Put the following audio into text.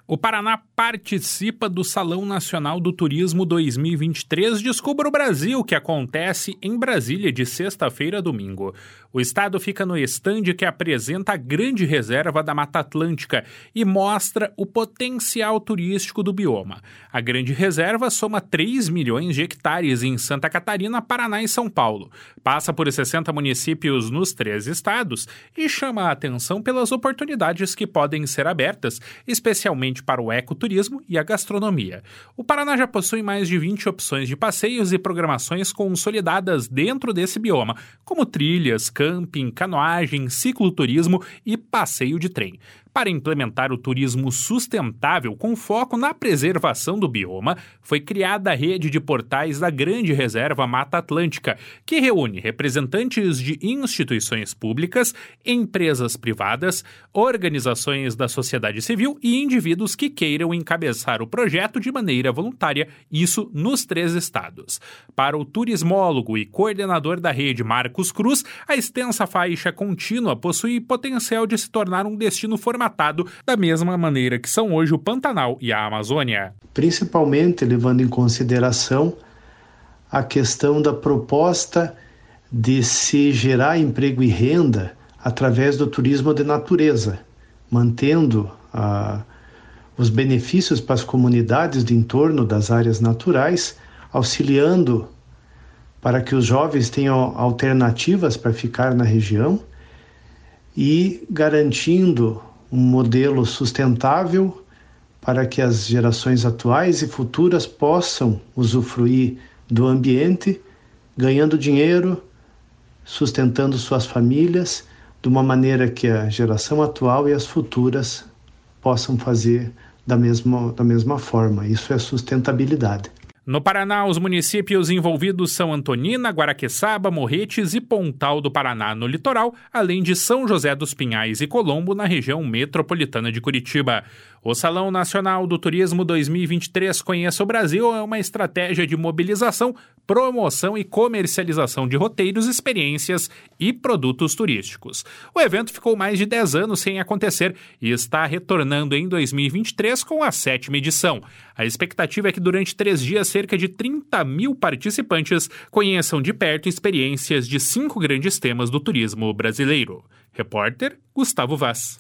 O Paraná participa do Salão Nacional do Turismo 2023 Descubra o Brasil, que acontece em Brasília de sexta-feira a domingo. O estado fica no estande que apresenta a grande reserva da Mata Atlântica e mostra o potencial turístico do bioma. A grande reserva soma 3 milhões de hectares em Santa Catarina, Paraná e São Paulo. Passa por 60 municípios nos 3 estados e chama a atenção pelas oportunidades que podem ser abertas, especialmente para o ecoturismo e a gastronomia. O Paraná já possui mais de 20 opções de passeios e programações consolidadas dentro desse bioma, como trilhas, camping, canoagem, cicloturismo e passeio de trem. Para implementar o turismo sustentável com foco na preservação do bioma, foi criada a rede de portais da Grande Reserva Mata Atlântica, que reúne representantes de instituições públicas, empresas privadas, organizações da sociedade civil e indivíduos que queiram encabeçar o projeto de maneira voluntária, isso nos 3 estados. Para o turismólogo e coordenador da rede Marcos Cruz, a extensa faixa contínua possui potencial de se tornar um destino formatado da mesma maneira que são hoje o Pantanal e a Amazônia. Principalmente levando em consideração a questão da proposta de se gerar emprego e renda através do turismo de natureza, mantendo os benefícios para as comunidades de entorno das áreas naturais, auxiliando para que os jovens tenham alternativas para ficar na região e garantindo um modelo sustentável para que as gerações atuais e futuras possam usufruir do ambiente, ganhando dinheiro, sustentando suas famílias, de uma maneira que a geração atual e as futuras possam fazer da mesma forma. Isso é sustentabilidade. No Paraná, os municípios envolvidos são Antonina, Guaraqueçaba, Morretes e Pontal do Paraná, no litoral, além de São José dos Pinhais e Colombo, na região metropolitana de Curitiba. O Salão Nacional do Turismo 2023 Conheça o Brasil é uma estratégia de mobilização, promoção e comercialização de roteiros, experiências e produtos turísticos. O evento ficou mais de 10 anos sem acontecer e está retornando em 2023 com a 7ª edição. A expectativa é que durante 3 dias cerca de 30 mil participantes conheçam de perto experiências de 5 grandes temas do turismo brasileiro. Repórter Gustavo Vaz.